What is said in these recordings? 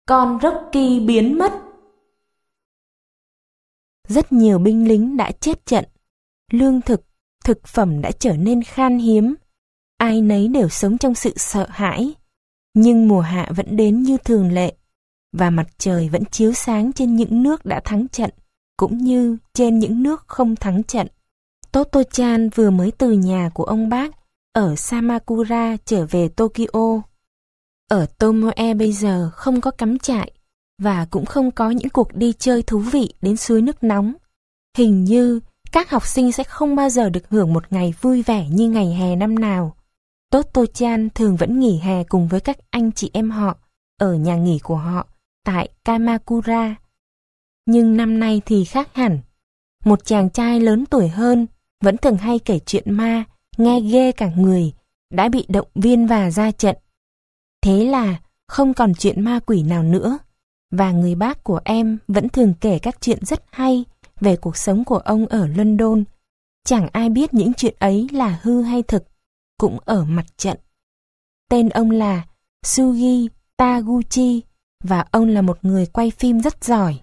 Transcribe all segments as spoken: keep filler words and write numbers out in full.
Con Rocky biến mất. Rất nhiều binh lính đã chết trận. Lương thực, thực phẩm đã trở nên khan hiếm. Ai nấy đều sống trong sự sợ hãi. Nhưng mùa hạ vẫn đến như thường lệ, và mặt trời vẫn chiếu sáng trên những nước đã thắng trận, cũng như trên những nước không thắng trận. Toto-chan vừa mới từ nhà của ông bác ở Samakura trở về Tokyo. Ở Tomoe bây giờ không có cắm trại, và cũng không có những cuộc đi chơi thú vị đến suối nước nóng. Hình như các học sinh sẽ không bao giờ được hưởng một ngày vui vẻ như ngày hè năm nào. Toto-chan thường vẫn nghỉ hè cùng với các anh chị em họ ở nhà nghỉ của họ tại Kamakura. Nhưng năm nay thì khác hẳn. Một chàng trai lớn tuổi hơn, vẫn thường hay kể chuyện ma, nghe ghê cả người, đã bị động viên và ra trận. Thế là không còn chuyện ma quỷ nào nữa, và người bác của em vẫn thường kể các chuyện rất hay về cuộc sống của ông ở London. Chẳng ai biết những chuyện ấy là hư hay thực, cũng ở mặt trận. Tên ông là Sugi Taguchi, và ông là một người quay phim rất giỏi.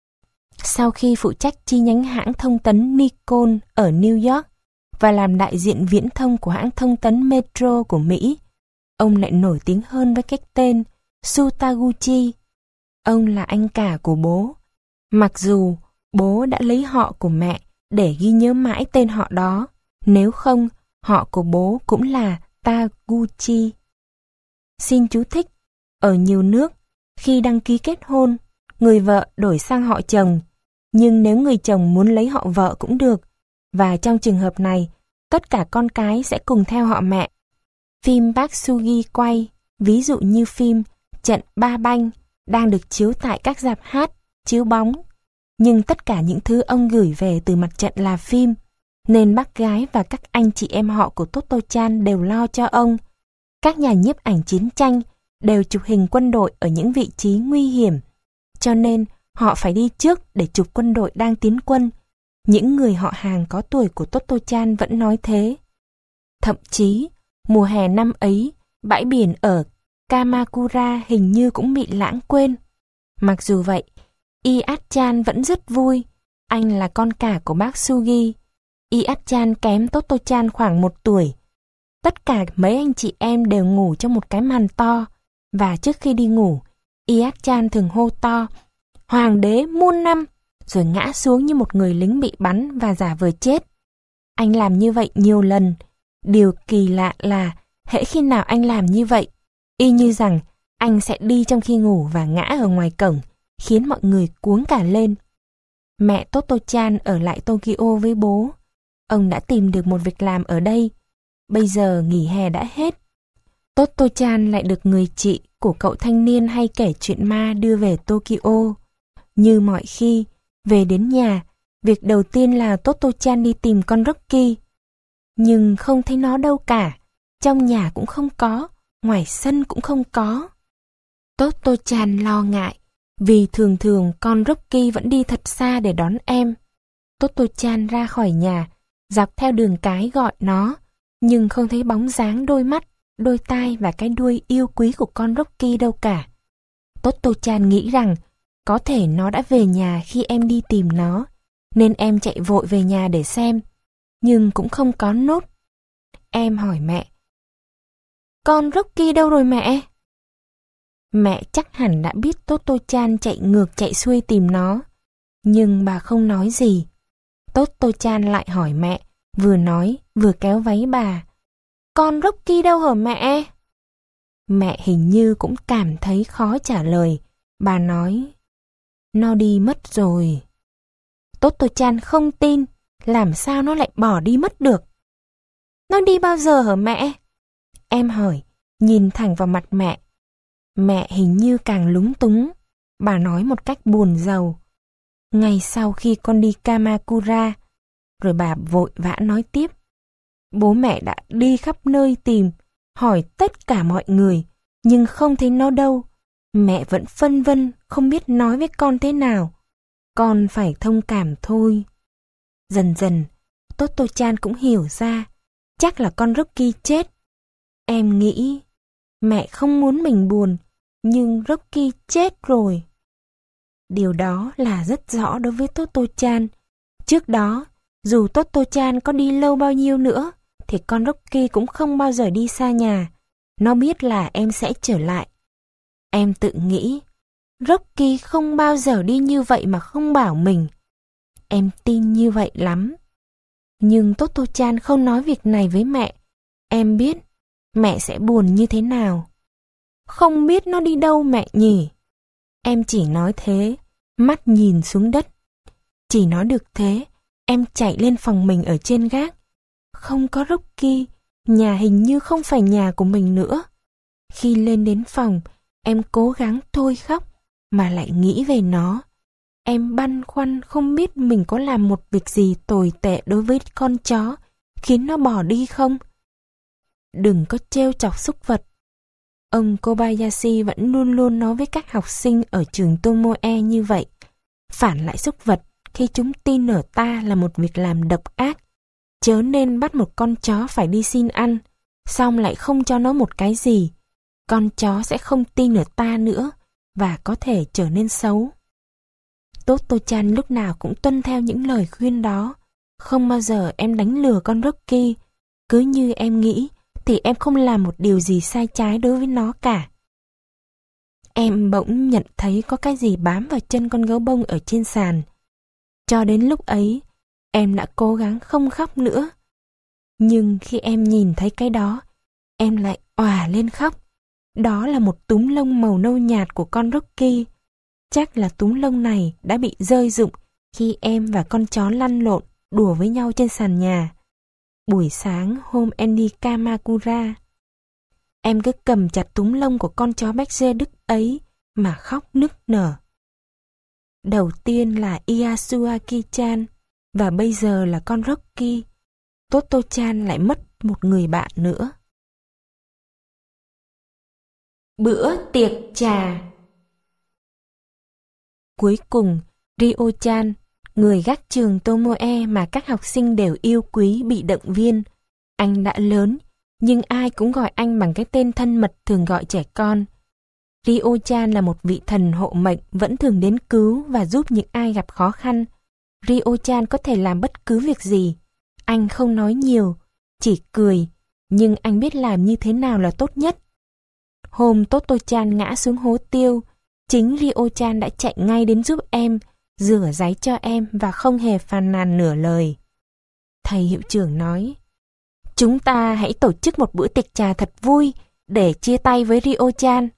Sau khi phụ trách chi nhánh hãng thông tấn Nikon ở New York và làm đại diện viễn thông của hãng thông tấn Metro của Mỹ, ông lại nổi tiếng hơn với cái tên Su Taguchi. Ông là anh cả của bố, mặc dù bố đã lấy họ của mẹ để ghi nhớ mãi tên họ đó, nếu không họ của bố cũng là Taguchi. Xin chú thích, ở nhiều nước, khi đăng ký kết hôn, người vợ đổi sang họ chồng, nhưng nếu người chồng muốn lấy họ vợ cũng được, và trong trường hợp này, tất cả con cái sẽ cùng theo họ mẹ. Phim bác Sugi quay, ví dụ như phim Trận Ba Banh, đang được chiếu tại các rạp hát, chiếu bóng. Nhưng tất cả những thứ ông gửi về từ mặt trận là phim, nên bác gái và các anh chị em họ của Toto-chan đều lo cho ông. Các nhà nhiếp ảnh chiến tranh đều chụp hình quân đội ở những vị trí nguy hiểm, cho nên họ phải đi trước để chụp quân đội đang tiến quân. Những người họ hàng có tuổi của Toto-chan vẫn nói thế. Thậm chí, mùa hè năm ấy, bãi biển ở Kamakura hình như cũng bị lãng quên. Mặc dù vậy, Iat-chan vẫn rất vui. Anh là con cả của bác Sugi. Iat-chan kém Toto-chan khoảng một tuổi. Tất cả mấy anh chị em đều ngủ trong một cái màn to, và trước khi đi ngủ, Iat-chan thường hô to "Hoàng đế muôn năm", rồi ngã xuống như một người lính bị bắn và giả vờ chết. Anh làm như vậy nhiều lần. Điều kỳ lạ là hễ khi nào anh làm như vậy, y như rằng anh sẽ đi trong khi ngủ và ngã ở ngoài cổng, khiến mọi người cuống cả lên. Mẹ Toto-chan ở lại Tokyo với bố. Ông đã tìm được một việc làm ở đây. Bây giờ nghỉ hè đã hết. Toto-chan lại được người chị của cậu thanh niên hay kể chuyện ma đưa về Tokyo. Như mọi khi, về đến nhà, việc đầu tiên là Toto-chan đi tìm con Rocky. Nhưng không thấy nó đâu cả. Trong nhà cũng không có, ngoài sân cũng không có. Toto-chan lo ngại, vì thường thường con Rocky vẫn đi thật xa để đón em. Toto-chan ra khỏi nhà, dọc theo đường cái gọi nó, nhưng không thấy bóng dáng đôi mắt, đôi tai và cái đuôi yêu quý của con Rocky đâu cả. Toto-chan nghĩ rằng có thể nó đã về nhà khi em đi tìm nó, nên em chạy vội về nhà để xem, nhưng cũng không có nốt. Em hỏi mẹ, "Con Rocky đâu rồi mẹ?" Mẹ chắc hẳn đã biết Toto-chan chạy ngược chạy xuôi tìm nó, nhưng bà không nói gì. Toto-chan lại hỏi mẹ, vừa nói vừa kéo váy bà, "Con Rocky đâu hả mẹ?" Mẹ hình như cũng cảm thấy khó trả lời. Bà nói, "Nó đi mất rồi." Toto-chan không tin, làm sao nó lại bỏ đi mất được. "Nó đi bao giờ hả mẹ?" Em hỏi, nhìn thẳng vào mặt mẹ. Mẹ hình như càng lúng túng. Bà nói một cách buồn rầu, "Ngày sau khi con đi Kamakura." Rồi bà vội vã nói tiếp, "Bố mẹ đã đi khắp nơi tìm, hỏi tất cả mọi người, nhưng không thấy nó đâu. Mẹ vẫn phân vân, không biết nói với con thế nào. Con phải thông cảm thôi." Dần dần, Toto-chan cũng hiểu ra, chắc là con Rocky chết. Em nghĩ, mẹ không muốn mình buồn, nhưng Rocky chết rồi. Điều đó là rất rõ đối với Toto-chan. Trước đó, dù Toto-chan có đi lâu bao nhiêu nữa, thì con Rocky cũng không bao giờ đi xa nhà. Nó biết là em sẽ trở lại. Em tự nghĩ, Rocky không bao giờ đi như vậy mà không bảo mình. Em tin như vậy lắm. Nhưng Toto-chan không nói việc này với mẹ. Em biết, mẹ sẽ buồn như thế nào. Không biết nó đi đâu mẹ nhỉ? Em chỉ nói thế, mắt nhìn xuống đất. Chỉ nói được thế, em chạy lên phòng mình ở trên gác. Không có Rocky, nhà hình như không phải nhà của mình nữa. Khi lên đến phòng, em cố gắng thôi khóc, mà lại nghĩ về nó. Em băn khoăn không biết mình có làm một việc gì tồi tệ đối với con chó, khiến nó bỏ đi không? Đừng có trêu chọc súc vật. Ông Kobayashi vẫn luôn luôn nói với các học sinh ở trường Tomoe như vậy. Phản lại súc vật khi chúng tin ở ta là một việc làm độc ác. Chớ nên bắt một con chó phải đi xin ăn, xong lại không cho nó một cái gì. Con chó sẽ không tin ở ta nữa và có thể trở nên xấu. Toto-chan lúc nào cũng tuân theo những lời khuyên đó. Không bao giờ em đánh lừa con Rocky. Cứ như em nghĩ thì em không làm một điều gì sai trái đối với nó cả. Em bỗng nhận thấy có cái gì bám vào chân con gấu bông ở trên sàn. Cho đến lúc ấy, em đã cố gắng không khóc nữa. Nhưng khi em nhìn thấy cái đó, em lại òa lên khóc. Đó là một túm lông màu nâu nhạt của con Rocky. Chắc là túm lông này đã bị rơi rụng khi em và con chó lăn lộn, đùa với nhau trên sàn nhà. Buổi sáng hôm em đi Kamakura, em cứ cầm chặt túm lông của con chó béc dê Đức ấy mà khóc nức nở. Đầu tiên là Yasuaki-chan và bây giờ là con Rocky. Toto-chan lại mất một người bạn nữa. Bữa tiệc trà. Cuối cùng, Ryo-chan, người gác trường Tomoe mà các học sinh đều yêu quý, bị động viên. Anh đã lớn, nhưng ai cũng gọi anh bằng cái tên thân mật thường gọi trẻ con. Ryo-chan là một vị thần hộ mệnh vẫn thường đến cứu và giúp những ai gặp khó khăn. Ryo-chan có thể làm bất cứ việc gì. Anh không nói nhiều, chỉ cười, nhưng anh biết làm như thế nào là tốt nhất. Hôm Toto-chan ngã xuống hố tiêu, chính Ryo-chan đã chạy ngay đến giúp em, rửa ráy cho em và không hề phàn nàn nửa lời. Thầy hiệu trưởng nói, chúng ta hãy tổ chức một bữa tiệc trà thật vui để chia tay với Ryo-chan.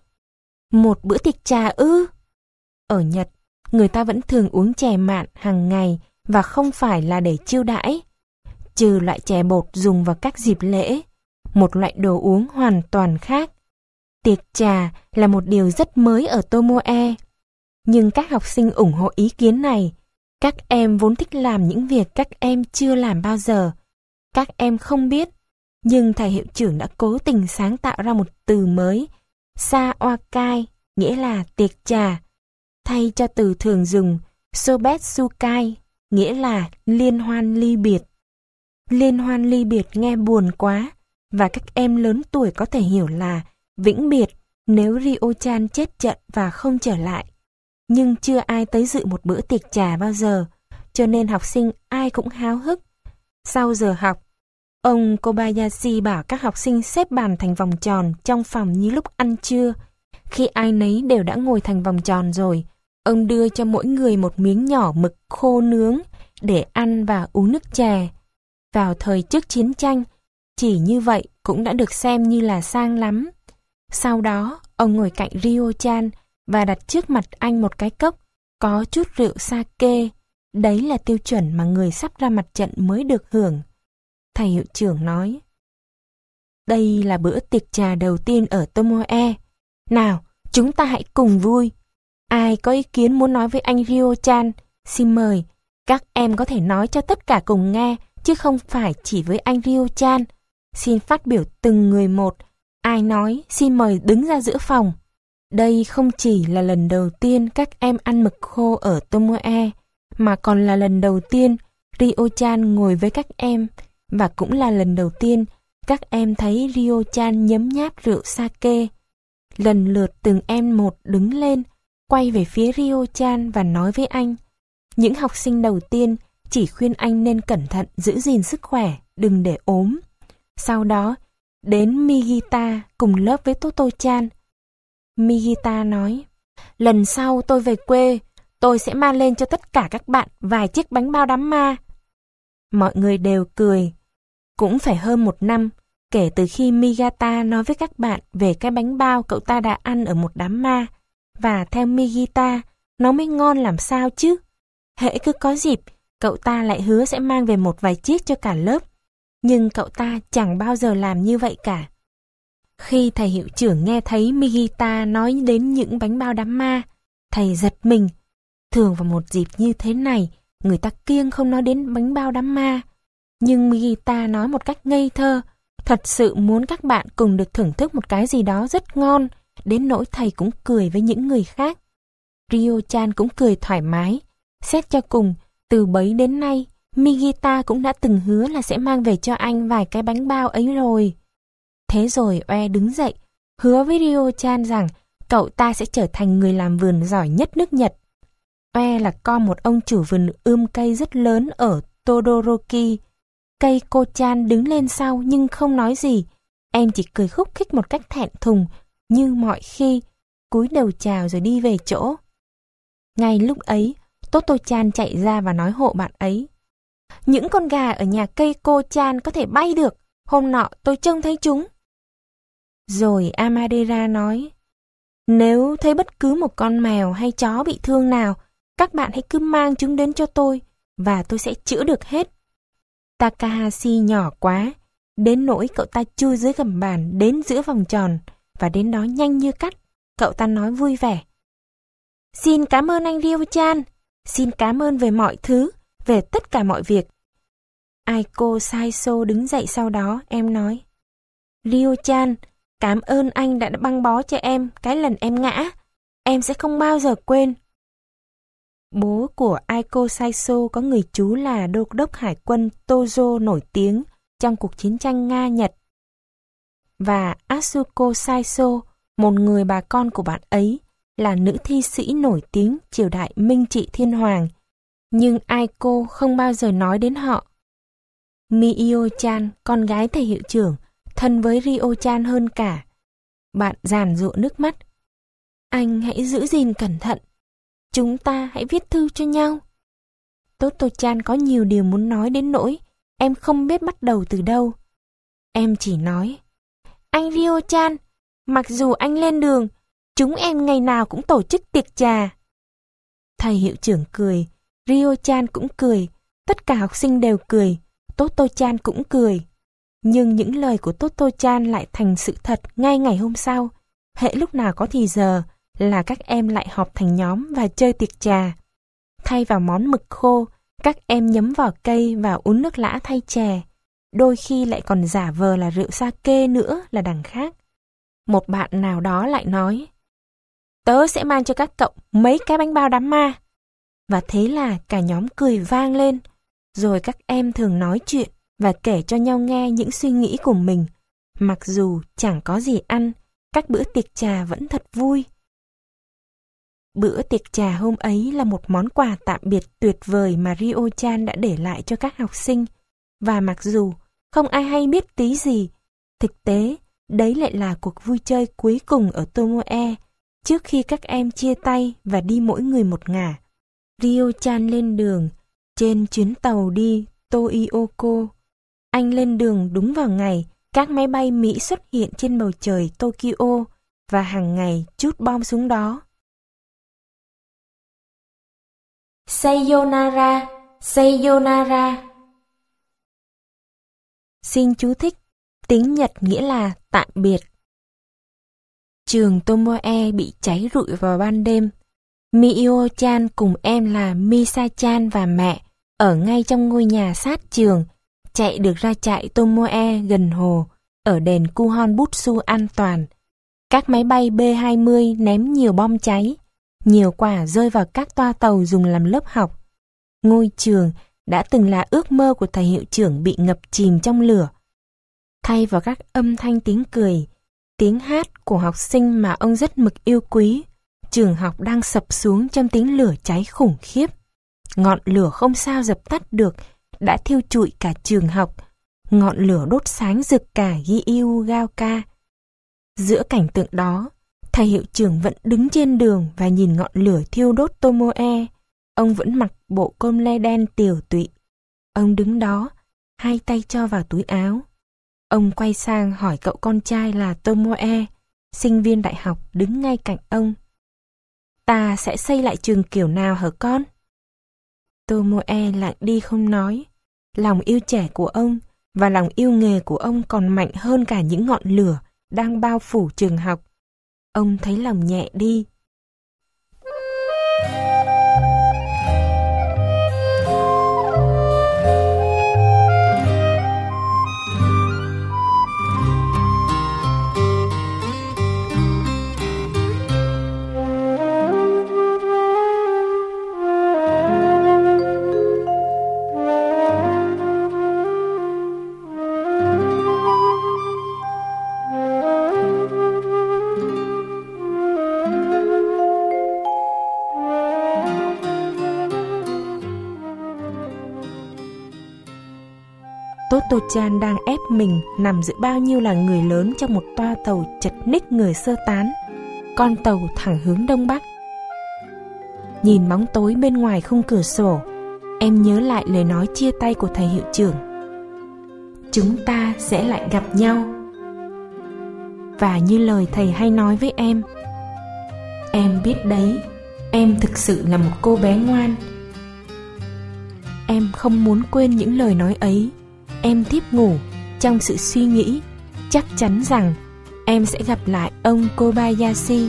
Một bữa tiệc trà ư? Ở Nhật, người ta vẫn thường uống chè mạn hàng ngày và không phải là để chiêu đãi. Trừ loại chè bột dùng vào các dịp lễ, một loại đồ uống hoàn toàn khác. Tiệc trà là một điều rất mới ở Tomoe. Nhưng các học sinh ủng hộ ý kiến này. Các em vốn thích làm những việc các em chưa làm bao giờ. Các em không biết, nhưng thầy hiệu trưởng đã cố tình sáng tạo ra một từ mới, Sawakai, nghĩa là tiệc trà, thay cho từ thường dùng Sobetsukai, nghĩa là liên hoan ly biệt. Liên hoan ly biệt nghe buồn quá, và các em lớn tuổi có thể hiểu là vĩnh biệt nếu Ryo-chan chết trận và không trở lại. Nhưng chưa ai tới dự một bữa tiệc trà bao giờ, cho nên học sinh ai cũng háo hức. Sau giờ học, ông Kobayashi bảo các học sinh xếp bàn thành vòng tròn trong phòng như lúc ăn trưa. Khi ai nấy đều đã ngồi thành vòng tròn rồi, ông đưa cho mỗi người một miếng nhỏ mực khô nướng để ăn và uống nước chè. Vào thời trước chiến tranh, chỉ như vậy cũng đã được xem như là sang lắm. Sau đó, ông ngồi cạnh Ryo-chan và đặt trước mặt anh một cái cốc có chút rượu sake. Đấy là tiêu chuẩn mà người sắp ra mặt trận mới được hưởng. Thầy hiệu trưởng nói, đây là bữa tiệc trà đầu tiên ở Tomoe. Nào, chúng ta hãy cùng vui. Ai có ý kiến muốn nói với anh Ryo-chan, xin mời. Các em có thể nói cho tất cả cùng nghe, chứ không phải chỉ với anh Ryo-chan. Xin phát biểu từng người một. Ai nói, xin mời đứng ra giữa phòng. Đây không chỉ là lần đầu tiên các em ăn mực khô ở Tomoe, mà còn là lần đầu tiên Ryo-chan ngồi với các em, và cũng là lần đầu tiên các em thấy Ryo-chan nhấm nháp rượu sake. lần lượt từng em một đứng lên, quay về phía Ryo-chan và nói với anh. Những học sinh đầu tiên chỉ khuyên anh nên cẩn thận giữ gìn sức khỏe, đừng để ốm. Sau đó, đến Migita cùng lớp với Toto-chan. Migita nói, lần sau tôi về quê, tôi sẽ mang lên cho tất cả các bạn vài chiếc bánh bao đám ma. Mọi người đều cười. Cũng phải hơn một năm kể từ khi Migata nói với các bạn về cái bánh bao cậu ta đã ăn ở một đám ma. Và theo Migita, nó mới ngon làm sao chứ. Hễ cứ có dịp, cậu ta lại hứa sẽ mang về một vài chiếc cho cả lớp. Nhưng cậu ta chẳng bao giờ làm như vậy cả. Khi thầy hiệu trưởng nghe thấy Migita nói đến những bánh bao đám ma, thầy giật mình. Thường vào một dịp như thế này, người ta kiêng không nói đến bánh bao đám ma. Nhưng Migita nói một cách ngây thơ, thật sự muốn các bạn cùng được thưởng thức một cái gì đó rất ngon, đến nỗi thầy cũng cười với những người khác. Ryo-chan cũng cười thoải mái. Xét cho cùng, từ bấy đến nay, Migita cũng đã từng hứa là sẽ mang về cho anh vài cái bánh bao ấy rồi. Thế rồi Oe đứng dậy, hứa với Ryo-chan rằng cậu ta sẽ trở thành người làm vườn giỏi nhất nước Nhật. Oe là con một ông chủ vườn ươm cây rất lớn ở Todoroki. Cây cô-chan đứng lên sau nhưng không nói gì. Em chỉ cười khúc khích một cách thẹn thùng, như mọi khi, cúi đầu chào rồi đi về chỗ. Ngay lúc ấy, Toto-chan chạy ra và nói hộ bạn ấy. Những con gà ở nhà cây cô-chan có thể bay được, hôm nọ tôi trông thấy chúng. Rồi Amadera nói, nếu thấy bất cứ một con mèo hay chó bị thương nào, các bạn hãy cứ mang chúng đến cho tôi, và tôi sẽ chữa được hết. Takahashi nhỏ quá, đến nỗi cậu ta chui dưới gầm bàn đến giữa vòng tròn, và đến đó nhanh như cắt. Cậu ta nói vui vẻ. Xin cảm ơn anh Ryo-chan, xin cảm ơn về mọi thứ, về tất cả mọi việc. Aiko Saiso đứng dậy sau đó, em nói. Ryo-chan, cảm ơn anh đã băng bó cho em cái lần em ngã. Em sẽ không bao giờ quên. Bố của Aiko Saiso có người chú là đô đốc hải quân Tojo nổi tiếng trong cuộc chiến tranh Nga-Nhật. Và Asuko Saiso, một người bà con của bạn ấy, là nữ thi sĩ nổi tiếng triều đại Minh Trị Thiên Hoàng. Nhưng Aiko không bao giờ nói đến họ. Mio-chan, con gái thầy hiệu trưởng, thân với Ryo-chan hơn cả. Bạn giàn giụa nước mắt. Anh hãy giữ gìn cẩn thận. Chúng ta hãy viết thư cho nhau. Toto-chan có nhiều điều muốn nói đến nỗi em không biết bắt đầu từ đâu. Em chỉ nói, anh Ryo-chan, mặc dù anh lên đường, chúng em ngày nào cũng tổ chức tiệc trà. Thầy hiệu trưởng cười, Ryo-chan cũng cười, tất cả học sinh đều cười, Toto-chan cũng cười. Nhưng những lời của Toto-chan lại thành sự thật ngay ngày hôm sau. Hễ lúc nào có thì giờ là các em lại họp thành nhóm và chơi tiệc trà. Thay vào món mực khô, các em nhấm vỏ cây và uống nước lã thay chè. Đôi khi lại còn giả vờ là rượu sake nữa là đằng khác. Một bạn nào đó lại nói, tớ sẽ mang cho các cậu mấy cái bánh bao đám ma. Và thế là cả nhóm cười vang lên. Rồi các em thường nói chuyện và kể cho nhau nghe những suy nghĩ của mình. Mặc dù chẳng có gì ăn, các bữa tiệc trà vẫn thật vui. Bữa tiệc trà hôm ấy là một món quà tạm biệt tuyệt vời mà Ryo-chan đã để lại cho các học sinh. Và mặc dù không ai hay biết tí gì, thực tế đấy lại là cuộc vui chơi cuối cùng ở Tomoe trước khi các em chia tay và đi mỗi người một ngả. Ryo-chan lên đường trên chuyến tàu đi Toyoko. Anh lên đường đúng vào ngày các máy bay Mỹ xuất hiện trên bầu trời Tokyo và hàng ngày trút bom xuống đó. Sayonara, sayonara. Xin chú thích, tiếng Nhật nghĩa là tạm biệt. Trường Tomoe bị cháy rụi vào ban đêm. Mio-chan cùng em là Misa-chan và mẹ ở ngay trong ngôi nhà sát trường, chạy được ra trại Tomoe gần hồ, ở đền Kuhon Butsu an toàn. Các máy bay B hai mươi ném nhiều bom cháy, nhiều quả rơi vào các toa tàu dùng làm lớp học. Ngôi trường đã từng là ước mơ của thầy hiệu trưởng bị ngập chìm trong lửa. Thay vào các âm thanh tiếng cười, tiếng hát của học sinh mà ông rất mực yêu quý. Trường học đang sập xuống trong tiếng lửa cháy khủng khiếp. Ngọn lửa không sao dập tắt được, đã thiêu trụi cả trường học. Ngọn lửa đốt sáng rực cả Gyugaoka. Giữa cảnh tượng đó, thầy hiệu trưởng vẫn đứng trên đường và nhìn ngọn lửa thiêu đốt Tomoe. Ông vẫn mặc bộ com lê đen tiều tụy. Ông đứng đó, hai tay cho vào túi áo. Ông quay sang hỏi cậu con trai là Tomoe, sinh viên đại học đứng ngay cạnh ông. Ta sẽ xây lại trường kiểu nào hả con? Tomoe lặng đi không nói. Lòng yêu trẻ của ông và lòng yêu nghề của ông còn mạnh hơn cả những ngọn lửa đang bao phủ trường học. Ông thấy lòng nhẹ đi. Toto-chan đang ép mình nằm giữa bao nhiêu là người lớn trong một toa tàu chật ních người sơ tán. Con tàu thẳng hướng đông bắc. Nhìn bóng tối bên ngoài khung cửa sổ, em nhớ lại lời nói chia tay của thầy hiệu trưởng. Chúng ta sẽ lại gặp nhau. Và như lời thầy hay nói với em, em biết đấy, em thực sự là một cô bé ngoan. Em không muốn quên những lời nói ấy. Em thiếp ngủ trong sự suy nghĩ, chắc chắn rằng em sẽ gặp lại ông Kobayashi.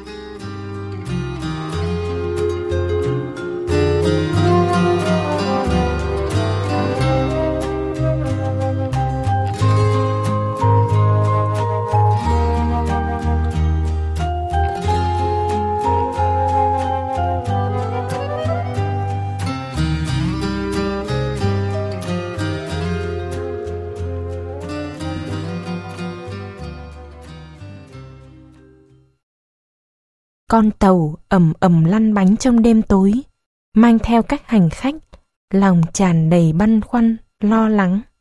Con tàu ầm ầm lăn bánh trong đêm tối, mang theo các hành khách, lòng tràn đầy băn khoăn, lo lắng.